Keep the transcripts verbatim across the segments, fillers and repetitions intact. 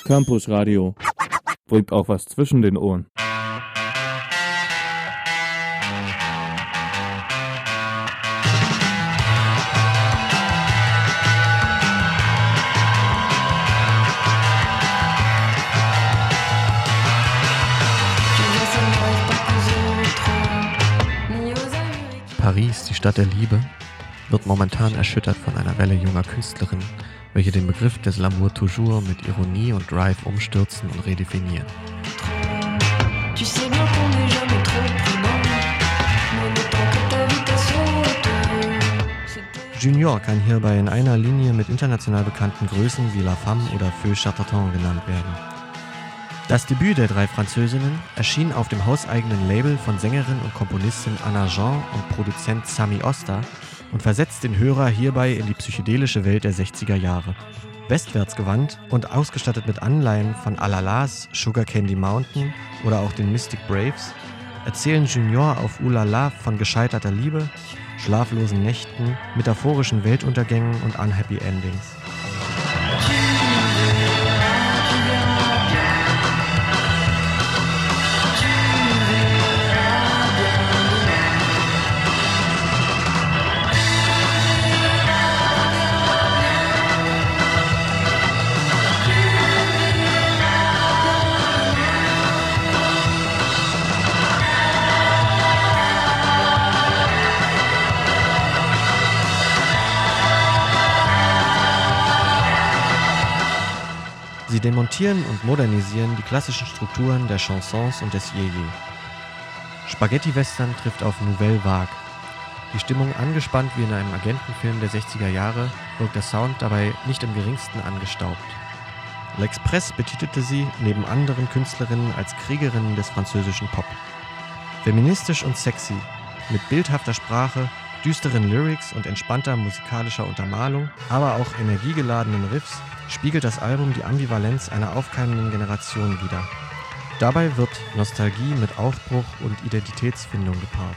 Campus Radio. Bringt auch was zwischen den Ohren. Paris, die Stadt der Liebe, wird momentan erschüttert von einer Welle junger Künstlerinnen, welche den Begriff des L'amour toujours mit Ironie und Drive umstürzen und redefinieren. Junior kann hierbei in einer Linie mit international bekannten Größen wie La Femme oder Feu Chatterton genannt werden. Das Debüt der drei Französinnen erschien auf dem hauseigenen Label von Sängerin und Komponistin Anna Jean und Produzent Sami Osta und versetzt den Hörer hierbei in die psychedelische Welt der sechziger Jahre. Westwärts gewandt und ausgestattet mit Anleihen von Alalas, Sugar Candy Mountain oder auch den Mystic Braves, erzählen Junior auf Oulala von gescheiterter Liebe, schlaflosen Nächten, metaphorischen Weltuntergängen und unhappy Endings. Sie demontieren und modernisieren die klassischen Strukturen der Chansons und des Yéyé. Spaghetti-Western trifft auf Nouvelle Vague. Die Stimmung angespannt wie in einem Agentenfilm der sechziger Jahre, wirkt der Sound dabei nicht im geringsten angestaubt. L'Express betitelte sie neben anderen Künstlerinnen als Kriegerinnen des französischen Pop. Feministisch und sexy, mit bildhafter Sprache, düsteren Lyrics und entspannter musikalischer Untermalung, aber auch energiegeladenen Riffs, spiegelt das Album die Ambivalenz einer aufkeimenden Generation wider. Dabei wird Nostalgie mit Aufbruch und Identitätsfindung gepaart.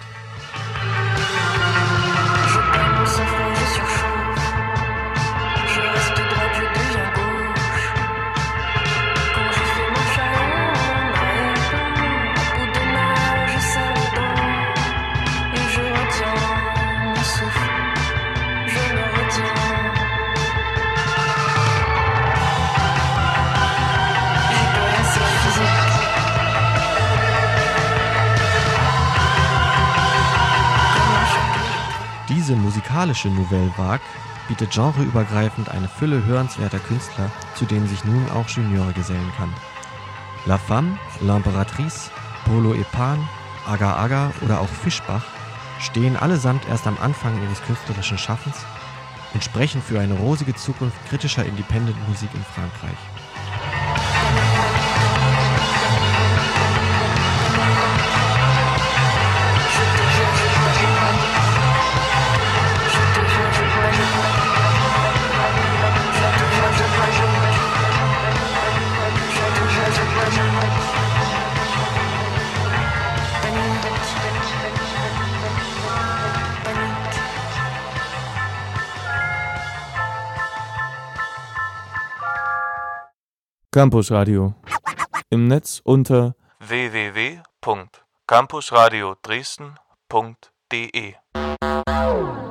Diese musikalische Nouvelle Vague bietet genreübergreifend eine Fülle hörenswerter Künstler, zu denen sich nun auch Junior gesellen kann. La Femme, L'Impératrice, Polo et Pan, Aga Aga oder auch Fischbach stehen allesamt erst am Anfang ihres künstlerischen Schaffens und sprechen für eine rosige Zukunft kritischer Independent-Musik in Frankreich. Campus Radio. Im Netz unter w w w punkt campusradio dresden punkt d e.